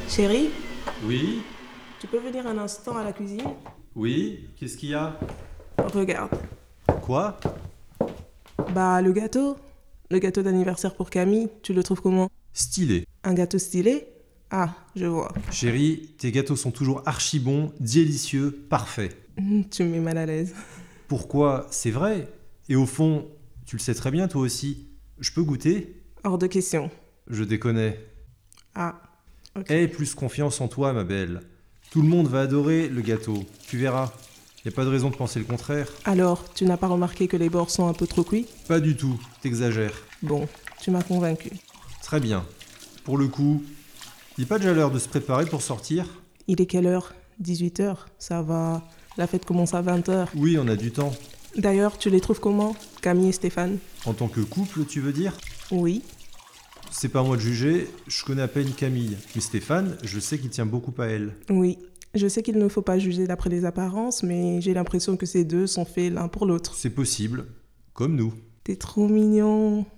Chérie, Oui, tu peux venir un instant à la cuisine? oui, qu'est-ce qu'il y a? Regarde. Quoi? Bah, le gâteau. Le gâteau d'anniversaire pour Camille, tu le trouves comment? Stylé. Un gâteau stylé? Ah, je vois. Chérie, tes gâteaux sont toujours archi bons, délicieux, parfaits. Tu me mets mal à l'aise. Pourquoi? C'est vrai. Et au fond, tu le sais très bien toi aussi. Je peux goûter? Hors de question. Je déconne. Ah, ok. Aie plus confiance en toi, ma belle. Tout le monde va adorer le gâteau. Tu verras. Y a pas de raison de penser le contraire. Alors, tu n'as pas remarqué que les bords sont un peu trop cuits? Pas du tout, t'exagères. Bon, tu m'as convaincu. Très bien. Pour le coup, il n'est pas déjà l'heure de se préparer pour sortir? Il est quelle heure? 18h, ça va. La fête commence à 20h. Oui, on a du temps. D'ailleurs, tu les trouves comment, Camille et Stéphane? En tant que couple, tu veux dire? Oui. C'est pas à moi de juger, je connais à peine Camille. Mais Stéphane, je sais qu'il tient beaucoup à elle. Oui. Je sais qu'il ne faut pas juger d'après les apparences, mais j'ai l'impression que ces deux sont faits l'un pour l'autre. C'est possible. Comme nous. T'es trop mignon.